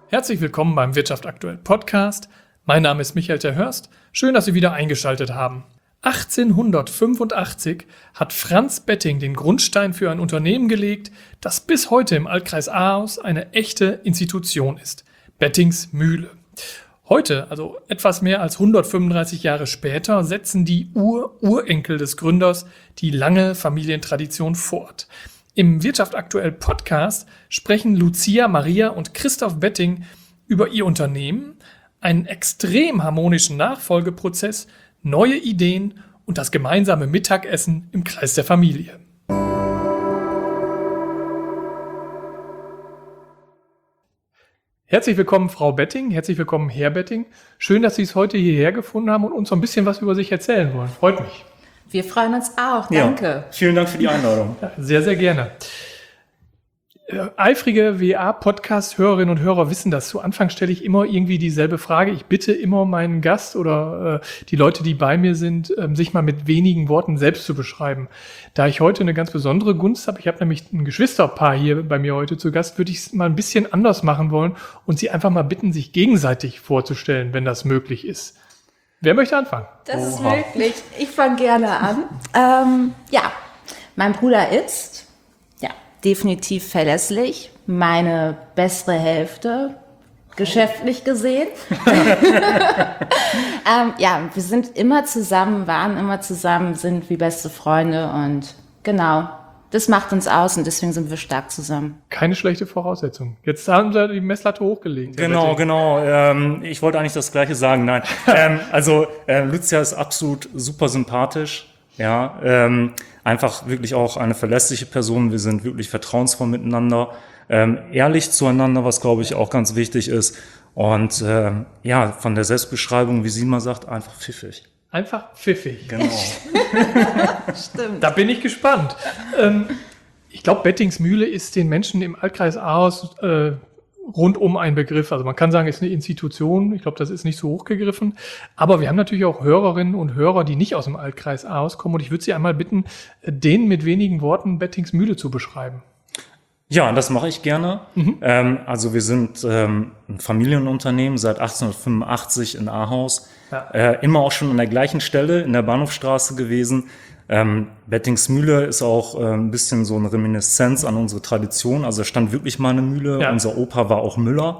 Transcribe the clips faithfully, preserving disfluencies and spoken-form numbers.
Herzlich willkommen beim Wirtschaft aktuell Podcast. Mein Name ist Michael Terhörst. Schön, dass Sie wieder eingeschaltet haben. achtzehnhundertfünfundachtzig hat Franz Betting den Grundstein für ein Unternehmen gelegt, das bis heute im Altkreis Ahaus eine echte Institution ist. Bettings Mühle. Heute, also etwas mehr als hundertfünfunddreißig Jahre später, setzen die Ur-Urenkel des Gründers die lange Familientradition fort. Im Wirtschaft aktuell Podcast sprechen Lucia, Maria und Christoph Betting über ihr Unternehmen, einen extrem harmonischen Nachfolgeprozess, neue Ideen und das gemeinsame Mittagessen im Kreis der Familie. Herzlich willkommen, Frau Betting. Herzlich willkommen, Herr Betting. Schön, dass Sie es heute hierher gefunden haben und uns so ein bisschen was über sich erzählen wollen. Freut mich. Wir freuen uns auch. Danke. Ja, vielen Dank für die Einladung. Ja, sehr, sehr gerne. Äh, eifrige W A-Podcast-Hörerinnen und Hörer wissen das. Zu Anfang stelle ich immer irgendwie dieselbe Frage. Ich bitte immer meinen Gast oder äh, die Leute, die bei mir sind, ähm, sich mal mit wenigen Worten selbst zu beschreiben. Da ich heute eine ganz besondere Gunst habe, ich habe nämlich ein Geschwisterpaar hier bei mir heute zu Gast, würde ich es mal ein bisschen anders machen wollen und Sie einfach mal bitten, sich gegenseitig vorzustellen, wenn das möglich ist. Wer möchte anfangen? Das Oha. ist möglich. Ich fange gerne an. Ähm, ja, mein Bruder ist ja definitiv verlässlich, meine bessere Hälfte, geschäftlich gesehen. ähm, ja, wir sind immer zusammen, waren immer zusammen, sind wie beste Freunde und genau, das macht uns aus und deswegen sind wir stark zusammen. Keine schlechte Voraussetzung. Jetzt haben Sie die Messlatte hochgelegt. Genau, genau. Ähm, ich wollte eigentlich das Gleiche sagen. Nein, ähm, also äh, Lucia ist absolut super sympathisch. Ja, ähm, einfach wirklich auch eine verlässliche Person. Wir sind wirklich vertrauensvoll miteinander, ähm, ehrlich zueinander, was glaube ich auch ganz wichtig ist. Und ähm, ja, von der Selbstbeschreibung, wie sie mal sagt, einfach pfiffig. Einfach pfiffig. Genau. Stimmt. Da bin ich gespannt. Ähm, ich glaube, Bettings Mühle ist den Menschen im Altkreis Ahaus äh, rundum ein Begriff. Also man kann sagen, es ist eine Institution. Ich glaube, das ist nicht so hochgegriffen. Aber wir haben natürlich auch Hörerinnen und Hörer, die nicht aus dem Altkreis Ahaus kommen. Und ich würde Sie einmal bitten, denen mit wenigen Worten Bettings Mühle zu beschreiben. Ja, das mache ich gerne. Mhm. Ähm, also wir sind ähm, ein Familienunternehmen seit achtzehnhundertfünfundachtzig in Ahaus. Ja. Äh, immer auch schon an der gleichen Stelle in der Bahnhofstraße gewesen. Ähm, Bettings Mühle ist auch äh, ein bisschen so eine Reminiszenz an unsere Tradition. Also es stand wirklich mal eine Mühle. Ja. Unser Opa war auch Müller.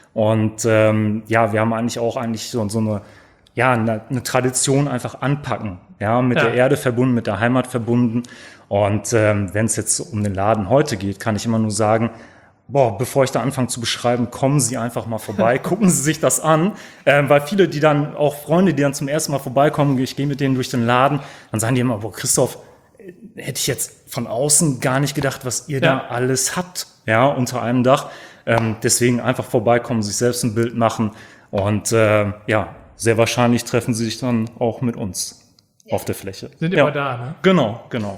Und ähm, ja, wir haben eigentlich auch eigentlich so, so eine, ja, eine, eine Tradition einfach anpacken. Ja, mit ja. der Erde verbunden, mit der Heimat verbunden. Und ähm, wenn es jetzt um den Laden heute geht, kann ich immer nur sagen, boah, bevor ich da anfange zu beschreiben, kommen Sie einfach mal vorbei, gucken Sie sich das an, ähm, weil viele, die dann, auch Freunde, die dann zum ersten Mal vorbeikommen, ich gehe mit denen durch den Laden, dann sagen die immer, boah, Christoph, hätte ich jetzt von außen gar nicht gedacht, was ihr ja. da alles habt, ja, unter einem Dach. Ähm, deswegen einfach vorbeikommen, sich selbst ein Bild machen und äh, ja, sehr wahrscheinlich treffen Sie sich dann auch mit uns ja. auf der Fläche. Sind ja. immer da, ne? Genau, genau.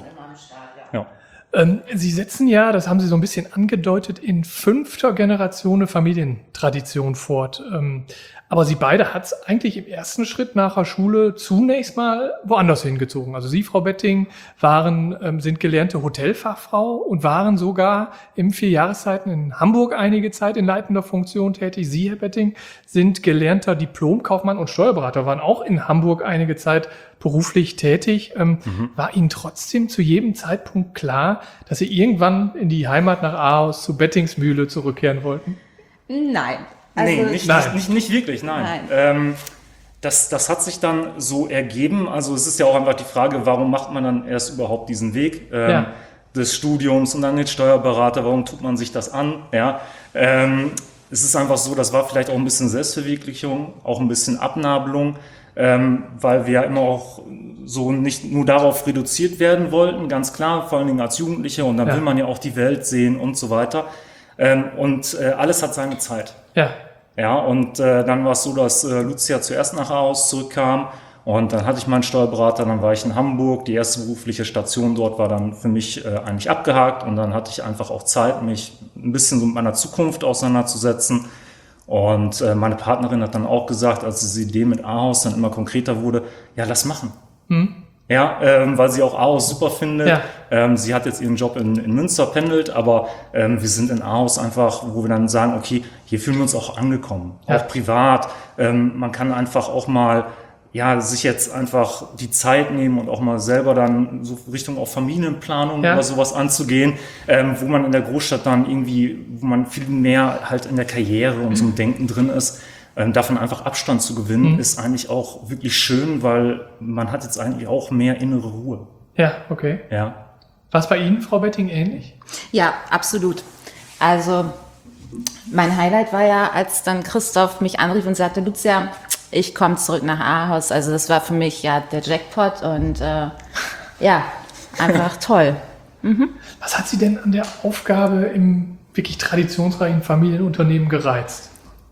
Ja. Ähm, Sie setzen ja, das haben Sie so ein bisschen angedeutet, in fünfter Generation eine Familientradition fort. Ähm, aber Sie beide hat es eigentlich im ersten Schritt nach der Schule zunächst mal woanders hingezogen. Also Sie, Frau Betting, waren, ähm, sind gelernte Hotelfachfrau und waren sogar im Vierjahreszeiten in Hamburg einige Zeit in leitender Funktion tätig. Sie, Herr Betting, sind gelernter Diplomkaufmann und Steuerberater, waren auch in Hamburg einige Zeit beruflich tätig. Ähm, mhm. War Ihnen trotzdem zu jedem Zeitpunkt klar, dass Sie irgendwann in die Heimat nach Ahaus zu Bettings Mühle zurückkehren wollten? Nein. Also nee, nicht, nein. Nicht, nicht, nicht wirklich, nein. nein. Ähm, das, das hat sich dann so ergeben. Also es ist ja auch einfach die Frage, warum macht man dann erst überhaupt diesen Weg ähm, ja. des Studiums und dann den Steuerberater, warum tut man sich das an? Ja, ähm, es ist einfach so, das war vielleicht auch ein bisschen Selbstverwirklichung, auch ein bisschen Abnabelung, ähm, weil wir ja immer auch so nicht nur darauf reduziert werden wollten, ganz klar, vor allen Dingen als Jugendliche, und dann ja. will man ja auch die Welt sehen und so weiter. Ähm, und äh, alles hat seine Zeit. Ja. Ja, und äh, dann war es so, dass äh, Lucia zuerst nach Ahaus zurückkam und dann hatte ich meinen Steuerberater, dann war ich in Hamburg. Die erste berufliche Station dort war dann für mich äh, eigentlich abgehakt und dann hatte ich einfach auch Zeit, mich ein bisschen so mit meiner Zukunft auseinanderzusetzen. Und äh, meine Partnerin hat dann auch gesagt, als diese Idee mit Ahaus dann immer konkreter wurde, ja, lass machen. Hm. Ja, ähm, weil sie auch Ahaus super findet. Ja. Ähm, sie hat jetzt ihren Job in, in Münster, pendelt, aber ähm, wir sind in Ahaus einfach, wo wir dann sagen, okay, hier fühlen wir uns auch angekommen, Ja. auch privat. Ähm, man kann einfach auch mal, ja, sich jetzt einfach die Zeit nehmen und auch mal selber dann so Richtung auch Familienplanung Ja. oder sowas anzugehen, ähm, wo man in der Großstadt dann irgendwie, wo man viel mehr halt in der Karriere und so einem Denken drin ist. Ähm, davon einfach Abstand zu gewinnen, Mhm. ist eigentlich auch wirklich schön, weil man hat jetzt eigentlich auch mehr innere Ruhe. Ja, okay. Ja. War es bei Ihnen, Frau Betting, ähnlich? Ja, absolut. Also mein Highlight war ja, als dann Christoph mich anrief und sagte, Lucia, ich komme zurück nach Ahaus. Also das war für mich ja der Jackpot und äh, ja, einfach toll. Was hat Sie denn an der Aufgabe im wirklich traditionsreichen Familienunternehmen gereizt?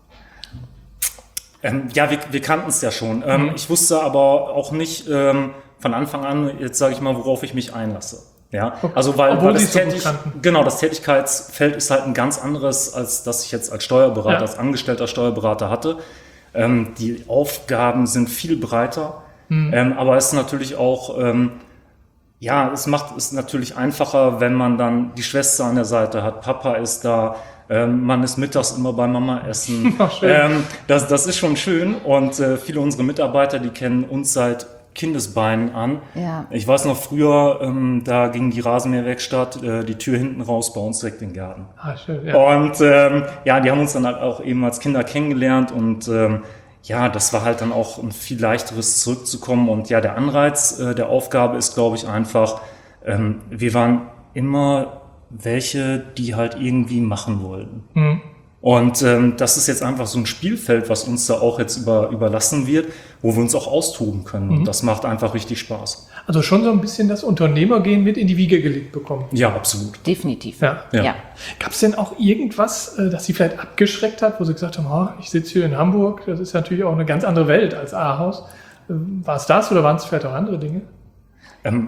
Ähm, ja, wir, wir kannten es ja schon. Ähm, Mhm. Ich wusste aber auch nicht ähm, von Anfang an, jetzt sage ich mal, worauf ich mich einlasse. Ja, Okay. also weil, Obwohl weil Sie das, es so gut Tätig, kannten. genau, das Tätigkeitsfeld ist halt ein ganz anderes, als das ich jetzt als Steuerberater, Ja. als angestellter Steuerberater hatte. Ähm, die Aufgaben sind viel breiter, Mhm. ähm, aber es ist natürlich auch, ähm, ja, es macht es natürlich einfacher, wenn man dann die Schwester an der Seite hat, Papa ist da, ähm, man ist mittags immer bei Mama essen. Ach, schön. ähm, das, das ist schon schön und äh, viele unserer Mitarbeiter, die kennen uns seit Kindesbeinen an. Ja. Ich weiß noch früher, ähm, da ging die Rasenmäherwerkstatt, äh, die Tür hinten raus, bei uns direkt in den Garten. Ah, schön, ja. Und ähm, ja, die haben uns dann halt auch eben als Kinder kennengelernt und ähm, ja, das war halt dann auch ein viel leichteres zurückzukommen. Und ja, der Anreiz äh, der Aufgabe ist, glaube ich, einfach, ähm, wir waren immer welche, die halt irgendwie machen wollten. Mhm. Und ähm, das ist jetzt einfach so ein Spielfeld, was uns da auch jetzt über, überlassen wird, wo wir uns auch austoben können. Mhm. Und das macht einfach richtig Spaß. Also schon so ein bisschen das Unternehmergehen mit in die Wiege gelegt bekommen. Ja, absolut. Definitiv. Ja. Ja. Ja. Gab es denn auch irgendwas, äh, das Sie vielleicht abgeschreckt hat, wo Sie gesagt haben, oh, ich sitze hier in Hamburg, das ist natürlich auch eine ganz andere Welt als Ahaus. Ähm, War es das oder waren es vielleicht auch andere Dinge? Ähm,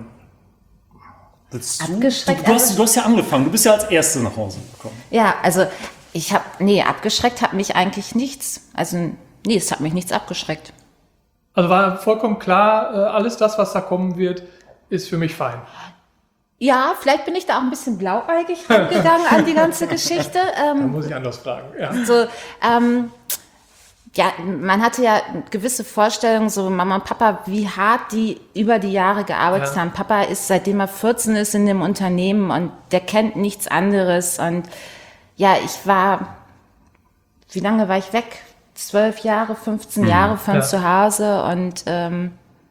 willst du, Abgeschreckt, du, du, hast, also- du hast ja angefangen, du bist ja als Erste nach Hause gekommen. Ja, also ich habe, nee, abgeschreckt hat mich eigentlich nichts. Also nee, es hat mich nichts abgeschreckt. Also war vollkommen klar, äh, alles das, was da kommen wird, ist für mich fein. Ja, vielleicht bin ich da auch ein bisschen blauäugig rangegangen an die ganze Geschichte. Da Ähm, muss ich anders fragen. Ja. so, ähm, ja, man hatte ja gewisse Vorstellungen, so Mama und Papa, wie hart die über die Jahre gearbeitet Ja. haben. Papa ist, seitdem er vierzehn ist, in dem Unternehmen und der kennt nichts anderes. Und ja, ich war, wie lange war ich weg? Zwölf Jahre, fünfzehn Jahre von ja. zu Hause und ähm,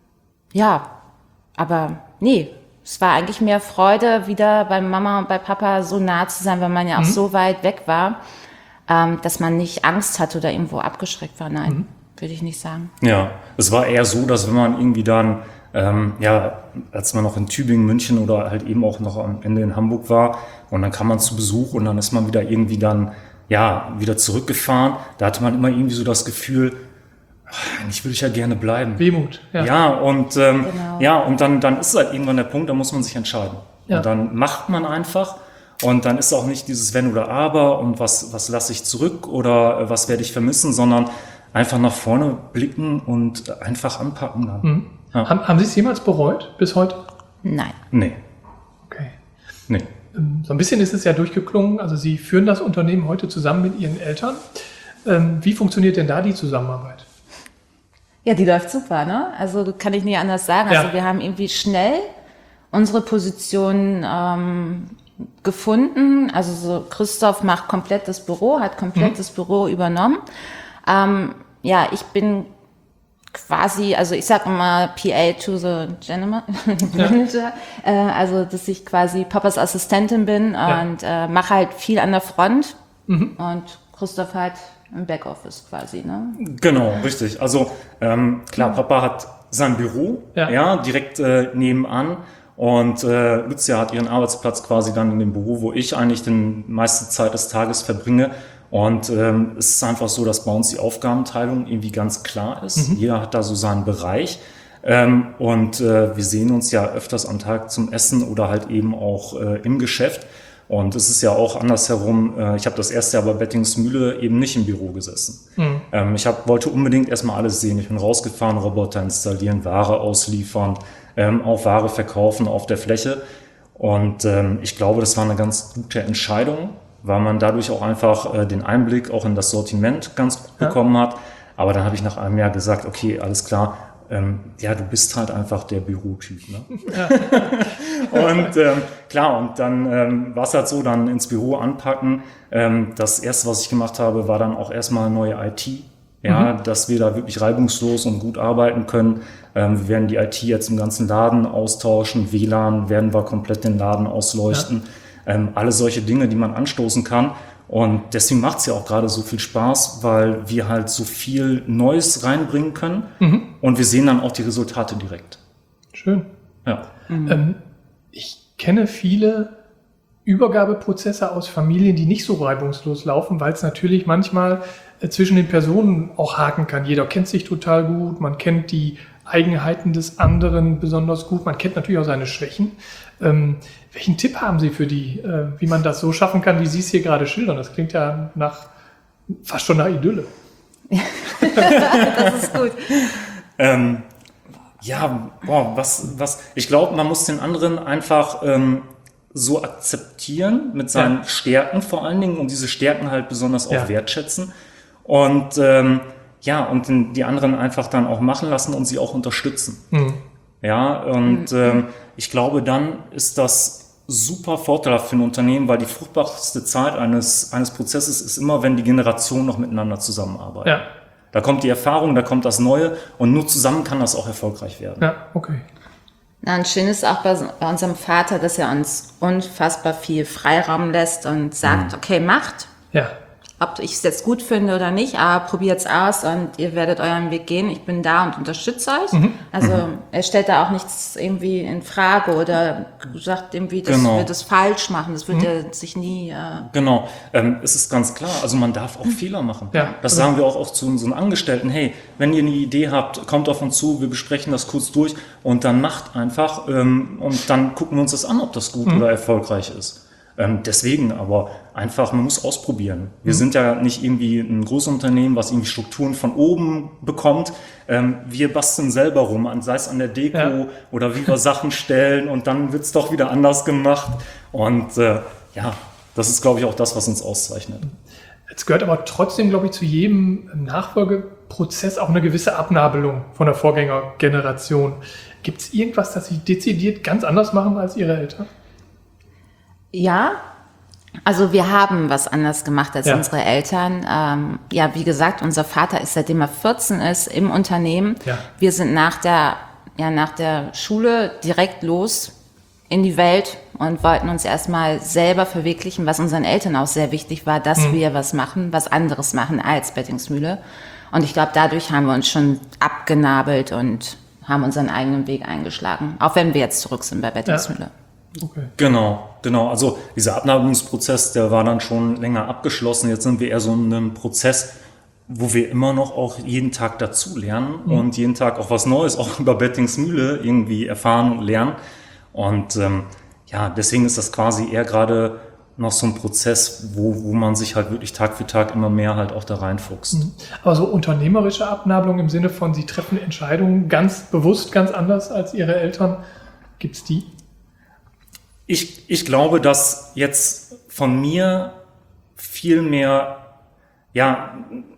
ja, aber nee, es war eigentlich mehr Freude, wieder bei Mama und bei Papa so nah zu sein, weil man ja auch so weit weg war, ähm, dass man nicht Angst hatte oder irgendwo abgeschreckt war. Nein, würde ich nicht sagen. Ja, es war eher so, dass wenn man irgendwie dann, ähm, ja, als man noch in Tübingen, München oder halt eben auch noch am Ende in Hamburg war und dann kam man zu Besuch und dann ist man wieder irgendwie dann, ja, wieder zurückgefahren. Da hatte man immer irgendwie so das Gefühl, ach, eigentlich würde ich ja gerne bleiben. Wehmut. Ja. Ja, und ähm, Genau. ja, und dann, dann ist halt irgendwann der Punkt, da muss man sich entscheiden. Ja. Und dann macht man einfach und dann ist auch nicht dieses Wenn oder Aber und was, was lasse ich zurück oder äh, was werde ich vermissen, sondern einfach nach vorne blicken und einfach anpacken dann. Mhm. Ja. Haben, haben Sie es jemals bereut bis heute? Nein. Nee, Okay. nee. Ähm, So ein bisschen ist es ja durchgeklungen. Also Sie führen das Unternehmen heute zusammen mit Ihren Eltern. Ähm, Wie funktioniert denn da die Zusammenarbeit? Ja, die läuft super, ne? Also kann ich nicht anders sagen. Also Ja. wir haben irgendwie schnell unsere Position ähm, gefunden. Also so Christoph macht komplett das Büro, hat komplett das Büro übernommen. Ähm, ja, ich bin quasi, also ich sag immer P A to the General Manager, äh, also dass ich quasi Papas Assistentin bin Ja. und äh, mache halt viel an der Front und Christoph halt im Backoffice quasi, ne? Genau, richtig. Also klar, ähm, Papa hat sein Büro, Ja. ja, direkt äh, nebenan. Und äh, Lucia hat ihren Arbeitsplatz quasi dann in dem Büro, wo ich eigentlich die meiste Zeit des Tages verbringe. Und ähm, es ist einfach so, dass bei uns die Aufgabenteilung irgendwie ganz klar ist. Mhm. Jeder hat da so seinen Bereich. Ähm, und äh, wir sehen uns ja öfters am Tag zum Essen oder halt eben auch äh, im Geschäft. Und es ist ja auch andersherum, äh, ich habe das erste Jahr bei Bettingsmühle eben nicht im Büro gesessen. Mhm. Ähm, ich hab, wollte unbedingt erstmal alles sehen. Ich bin rausgefahren, Roboter installieren, Ware ausliefern, ähm, auch Ware verkaufen auf der Fläche. Und ähm, ich glaube, das war eine ganz gute Entscheidung, weil man dadurch auch einfach äh, den Einblick auch in das Sortiment ganz gut ja. bekommen hat. Aber dann habe ich nach einem Jahr gesagt, okay, alles klar, ähm, ja, du bist halt einfach der Bürotyp. Ne? Ja. Und ähm, klar, und dann ähm, war es halt so, dann ins Büro anpacken. Ähm, das Erste, was ich gemacht habe, war dann auch erstmal neue I T. Ja, mhm. dass wir da wirklich reibungslos und gut arbeiten können. Ähm, wir werden die I T jetzt im ganzen Laden austauschen. W L A N werden wir komplett den Laden ausleuchten. Ja. Ähm, alle solche Dinge, die man anstoßen kann. Und deswegen macht es ja auch gerade so viel Spaß, weil wir halt so viel Neues reinbringen können. Mhm. Und wir sehen dann auch die Resultate direkt. Schön. Ja. Mhm. Ähm, ich kenne viele Übergabeprozesse aus Familien, die nicht so reibungslos laufen, weil es natürlich manchmal äh, zwischen den Personen auch haken kann. Jeder kennt sich total gut, man kennt die Eigenheiten des anderen besonders gut, man kennt natürlich auch seine Schwächen. Ähm, welchen Tipp haben Sie für die, äh, wie man das so schaffen kann, wie Sie es hier gerade schildern? Das klingt ja nach fast schon nach Idylle. Das ist gut. ähm, ja, boah, was, was, ich glaube, man muss den anderen einfach ähm, so akzeptieren mit seinen ja. Stärken vor allen Dingen und diese Stärken halt besonders auch ja. wertschätzen und ähm, ja, und die anderen einfach dann auch machen lassen und sie auch unterstützen. Mhm. Ja, und mhm. ähm, ich glaube, dann ist das super vorteilhaft für ein Unternehmen, weil die fruchtbarste Zeit eines, eines Prozesses ist immer, wenn die Generationen noch miteinander zusammenarbeiten. Ja. Da kommt die Erfahrung, da kommt das Neue und nur zusammen kann das auch erfolgreich werden. Ja, okay. Na, und schön ist auch bei, bei unserem Vater, dass er uns unfassbar viel Freiraum lässt und sagt, mhm. okay, macht. Ja. Ob ich es jetzt gut finde oder nicht, aber probiert's aus und ihr werdet euren Weg gehen. Ich bin da und unterstütze euch. Mhm. Also mhm. er stellt da auch nichts irgendwie in Frage oder sagt irgendwie, dass genau. wir das falsch machen. Das wird mhm. er sich nie... Äh genau, ähm, es ist ganz klar, also man darf auch mhm. Fehler machen. Ja. Das sagen wir auch, auch zu unseren Angestellten. Hey, wenn ihr eine Idee habt, kommt auf uns zu, wir besprechen das kurz durch und dann macht einfach ähm, und dann gucken wir uns das an, ob das gut mhm. oder erfolgreich ist. Ähm, deswegen aber einfach, man muss ausprobieren. Wir mhm. sind ja nicht irgendwie ein großes Unternehmen, was irgendwie Strukturen von oben bekommt. Ähm, wir basteln selber rum, sei es an der Deko ja. oder wie wir Sachen stellen und dann wird's doch wieder anders gemacht. Und äh, ja, das ist, glaube ich, auch das, was uns auszeichnet. Es gehört aber trotzdem, glaube ich, zu jedem Nachfolgeprozess auch eine gewisse Abnabelung von der Vorgängergeneration. Gibt es irgendwas, das Sie dezidiert ganz anders machen als Ihre Eltern? Ja, also wir haben was anders gemacht als ja. unsere Eltern. Ähm, ja, wie gesagt, unser Vater ist, seitdem er vierzehn ist, im Unternehmen. Ja. Wir sind nach der, ja, nach der Schule direkt los in die Welt und wollten uns erstmal selber verwirklichen, was unseren Eltern auch sehr wichtig war, dass mhm. wir was machen, was anderes machen als Bettingsmühle. Und ich glaube, dadurch haben wir uns schon abgenabelt und haben unseren eigenen Weg eingeschlagen, auch wenn wir jetzt zurück sind bei Bettingsmühle. Ja. Okay. Genau, genau. Also dieser Abnabelungsprozess, der war dann schon länger abgeschlossen. Jetzt sind wir eher so in einem Prozess, wo wir immer noch auch jeden Tag dazu lernen mhm. und jeden Tag auch was Neues, auch über Bettingsmühle irgendwie erfahren und lernen. Und ähm, ja, deswegen ist das quasi eher gerade noch so ein Prozess, wo, wo man sich halt wirklich Tag für Tag immer mehr halt auch da reinfuchst. Mhm. Aber so unternehmerische Abnabelung im Sinne von, Sie treffen Entscheidungen ganz bewusst, ganz anders als Ihre Eltern, gibt's die? Ich, ich glaube, dass jetzt von mir viel mehr, ja,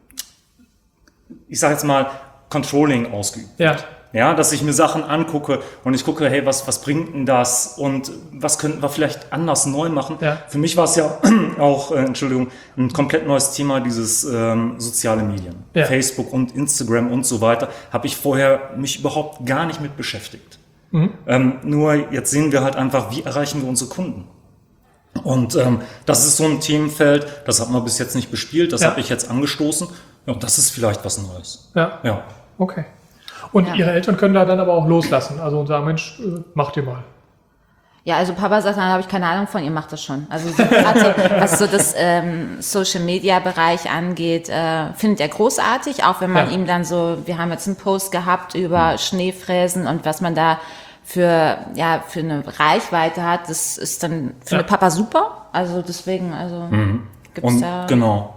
ich sage jetzt mal, Controlling ausgeübt wird. Ja. Ja, dass ich mir Sachen angucke und ich gucke, hey, was, was bringt denn das und was könnten wir vielleicht anders neu machen? Ja. Für mich war es ja auch, äh, Entschuldigung, ein komplett neues Thema, dieses ähm, soziale Medien. Ja. Facebook und Instagram und so weiter, habe ich vorher mich überhaupt gar nicht mit beschäftigt. Mhm. Ähm, nur jetzt sehen wir halt einfach, wie erreichen wir unsere Kunden? Und ähm, das ist so ein Themenfeld, das hat man bis jetzt nicht bespielt, das ja. habe ich jetzt angestoßen. Ja, und das ist vielleicht was Neues. Ja, ja. Okay. Und ja. Ihre Eltern können da dann aber auch loslassen, also und sagen, Mensch, äh, macht ihr mal. Ja, also Papa sagt, dann habe ich keine Ahnung von, ihr macht das schon. Also so, also, was so das ähm, Social-Media-Bereich angeht, äh, findet er großartig, auch wenn man ja. ihm dann so, wir haben jetzt einen Post gehabt über mhm. Schneefräsen und was man da für ja für eine Reichweite hat, das ist dann für ja. Papa super. Also deswegen, also mhm. gibt's und da... Genau.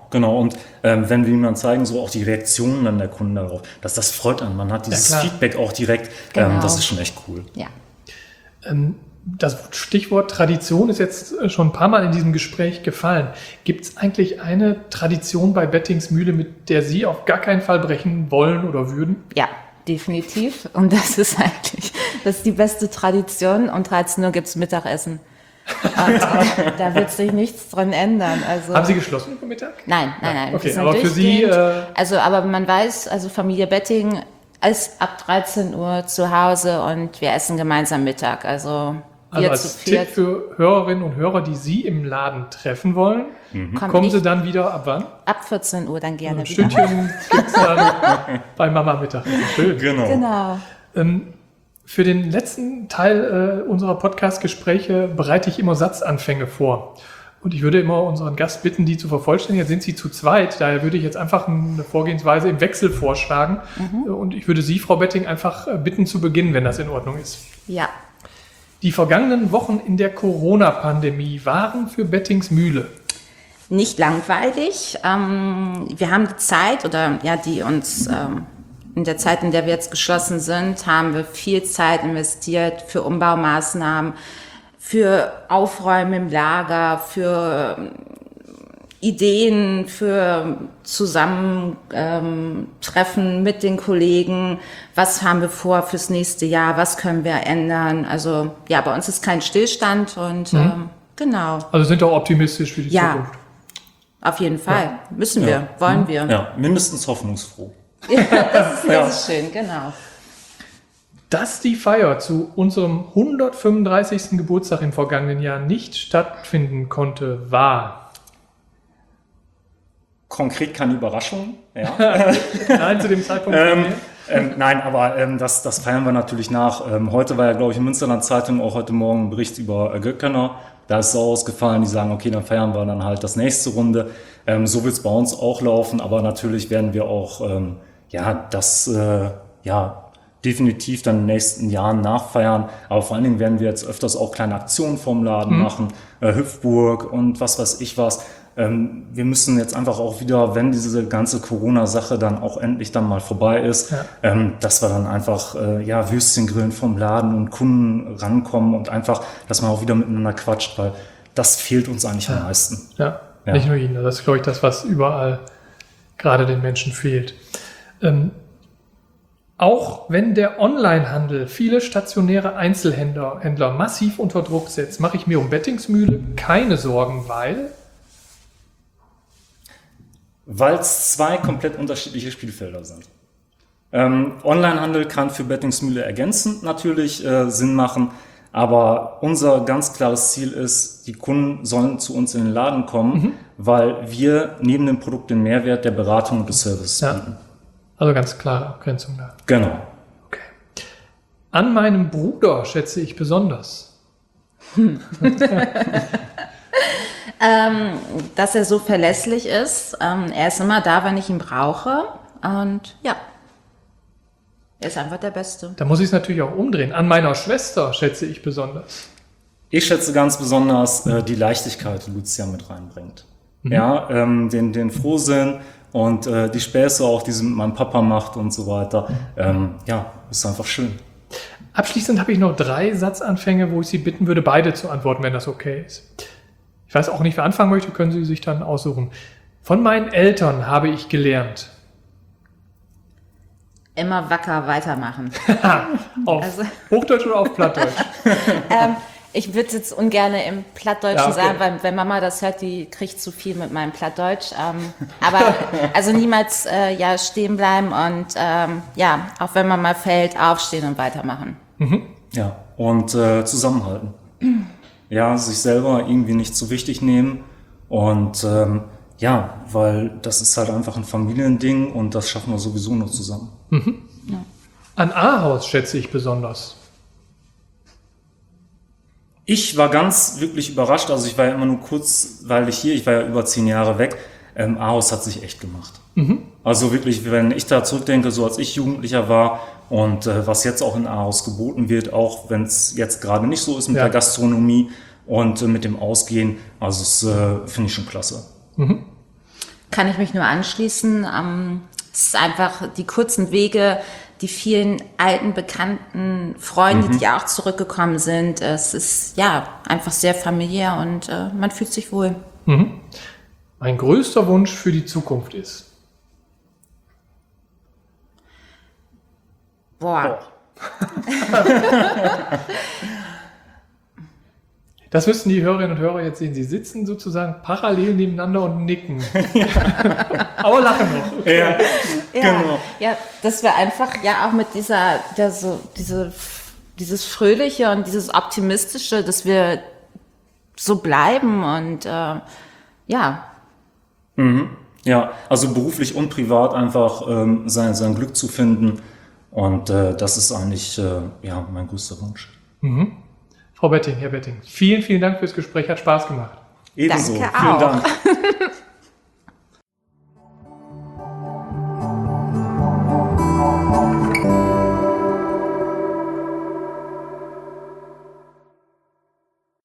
genau. Und ähm, wenn wir ihm dann zeigen, so auch die Reaktionen dann der Kunden darauf, dass das freut einen. Man hat dieses Ja, Feedback auch direkt. Genau. Ähm, das ist schon echt cool. Ja. Ähm, das Stichwort Tradition ist jetzt schon ein paar Mal in diesem Gespräch gefallen. Gibt es eigentlich eine Tradition bei Bettings Mühle, mit der Sie auf gar keinen Fall brechen wollen oder würden? Ja, definitiv. Und das ist eigentlich, das ist die beste Tradition. Um dreizehn Uhr gibt's Mittagessen. Und da wird sich nichts dran ändern. Also, Haben Sie geschlossen über Mittag? nein, nein, nein. Okay, wir sind aber für Sie, durchgehend. äh, Also, aber man weiß, also Familie Betting ist ab dreizehn Uhr zu Hause und wir essen gemeinsam Mittag. Also wir Also zu als Tipp viert. für Hörerinnen und Hörer, die Sie im Laden treffen wollen, Kommt kommen nicht Sie dann wieder ab wann? ab vierzehn Uhr dann gerne Ein wieder. Stündchen gibt's dann bei Mama Mittag. Schön. Genau. Genau. Ähm, für den letzten Teil äh, unserer Podcast-Gespräche bereite ich immer Satzanfänge vor. Und ich würde immer unseren Gast bitten, die zu vervollständigen. Jetzt sind Sie zu zweit, daher würde ich jetzt einfach eine Vorgehensweise im Wechsel vorschlagen. Mhm. Und ich würde Sie, Frau Betting, einfach bitten zu beginnen, wenn das in Ordnung ist. Ja. Die vergangenen Wochen in der Corona-Pandemie waren für Bettings Mühle Nicht langweilig. Ähm, wir haben die Zeit, oder ja, die uns ähm, in der Zeit, in der wir jetzt geschlossen sind, haben wir viel Zeit investiert für Umbaumaßnahmen, für Aufräumen im Lager, für ähm, Ideen, für Zusammentreffen ähm, mit den Kollegen. Was haben wir vor fürs nächste Jahr? Was können wir ändern? Also ja, bei uns ist kein Stillstand und mhm. ähm, genau. Also sind auch optimistisch für die Ja. Zukunft. Auf jeden Fall. Ja. Müssen wir, Ja. wollen wir. Ja, mindestens hoffnungsfroh. Ja, das, ist, das ist schön, genau. Dass die Feier zu unserem hundertfünfunddreißigsten Geburtstag im vergangenen Jahr nicht stattfinden konnte, war... Konkret keine Überraschung. Ja. Nein, zu dem Zeitpunkt. ähm, ähm, nein, aber ähm, das, das feiern wir natürlich nach. Ähm, heute war ja, glaube ich, in Münsterland Zeitung auch heute Morgen ein Bericht über äh, Göckener. Da ist es so ausgefallen, die sagen, okay, dann feiern wir dann halt das nächste Runde. Ähm, so wird es bei uns auch laufen, aber natürlich werden wir auch ähm, ja das äh, ja definitiv dann in den nächsten Jahren nachfeiern. Aber vor allen Dingen werden wir jetzt öfters auch kleine Aktionen vom Laden mhm. machen, äh, Hüpfburg und was weiß ich was. Ähm, wir müssen jetzt einfach auch wieder, wenn diese ganze Corona-Sache dann auch endlich dann mal vorbei ist, ja. ähm, dass wir dann einfach äh, ja Würstchen grillen vom Laden und Kunden rankommen und einfach, dass man auch wieder miteinander quatscht, weil das fehlt uns eigentlich ja. am meisten. Ja. ja, nicht nur Ihnen. Das ist, glaube ich, das, was überall gerade den Menschen fehlt. Ähm, auch wenn der Onlinehandel viele stationäre Einzelhändler Händler massiv unter Druck setzt, mache ich mir um Bettings Mühle keine Sorgen, weil... Weil es zwei komplett unterschiedliche Spielfelder sind. Ähm, Onlinehandel kann für Bettings Mühle ergänzend natürlich äh, Sinn machen, aber unser ganz klares Ziel ist, die Kunden sollen zu uns in den Laden kommen, mhm. weil wir neben dem Produkt den Mehrwert der Beratung und des Services ja. bieten. Also ganz klare Abgrenzung da. Genau. Okay. An meinem Bruder schätze ich besonders. Hm. ähm, dass er so verlässlich ist. Ähm, er ist immer da, wenn ich ihn brauche. Und ja, er ist einfach der Beste. Da muss ich es natürlich auch umdrehen. An meiner Schwester schätze ich besonders. Ich schätze ganz besonders äh, die Leichtigkeit, die Lucia mit reinbringt. Mhm. Ja, ähm, den, den Frohsinn und äh, die Späße auch, die sie mit meinem Papa macht und so weiter. Ähm, ja, ist einfach schön. Abschließend habe ich noch drei Satzanfänge, wo ich Sie bitten würde, beide zu antworten, wenn das okay ist. Ich weiß auch nicht, wer anfangen möchte, können Sie sich dann aussuchen. Von meinen Eltern habe ich gelernt. Immer wacker weitermachen. Auf also, Hochdeutsch oder auf Plattdeutsch? ähm, ich würde jetzt ungern im Plattdeutschen ja, okay. sagen, weil wenn Mama das hört, die kriegt zu viel mit meinem Plattdeutsch. Ähm, aber also niemals äh, ja, stehen bleiben und ähm, ja, auch wenn man mal fällt, aufstehen und weitermachen. Mhm. Ja, und äh, zusammenhalten. Ja, sich selber irgendwie nicht zu wichtig nehmen und ähm, ja, weil das ist halt einfach ein Familiending und das schaffen wir sowieso nur zusammen. Mhm. Ja. An Ahaus schätze ich besonders. Ich war ganz wirklich überrascht, also ich war ja immer nur kurzweilig hier, ich war ja über zehn Jahre weg. Ähm, Ahaus hat sich echt gemacht. Mhm. Also wirklich, wenn ich da zurückdenke, so als ich Jugendlicher war und äh, was jetzt auch in Ahaus geboten wird, auch wenn es jetzt gerade nicht so ist mit ja. der Gastronomie und äh, mit dem Ausgehen, also das äh, finde ich schon klasse. Mhm. kann ich mich nur anschließen. Ähm, es ist einfach die kurzen Wege, die vielen alten, bekannten Freunde, mhm. die auch zurückgekommen sind. Es ist ja einfach sehr familiär und äh, man fühlt sich wohl. Mhm. Mein größter Wunsch für die Zukunft ist? Boah. Das müssen die Hörerinnen und Hörer jetzt sehen. Sie sitzen sozusagen parallel nebeneinander und nicken. Aber lachen noch. Okay. Ja, ja, genau. Ja, dass wir einfach ja auch mit dieser, der so, diese, dieses Fröhliche und dieses Optimistische, dass wir so bleiben und äh, ja. Mhm. Ja, also beruflich und privat einfach ähm, sein, sein Glück zu finden. Und äh, das ist eigentlich äh, ja, mein größter Wunsch. Mhm. Frau Betting, Herr Betting, vielen, vielen Dank fürs Gespräch. Hat Spaß gemacht. Ebenso. Danke Vielen auch. Dank.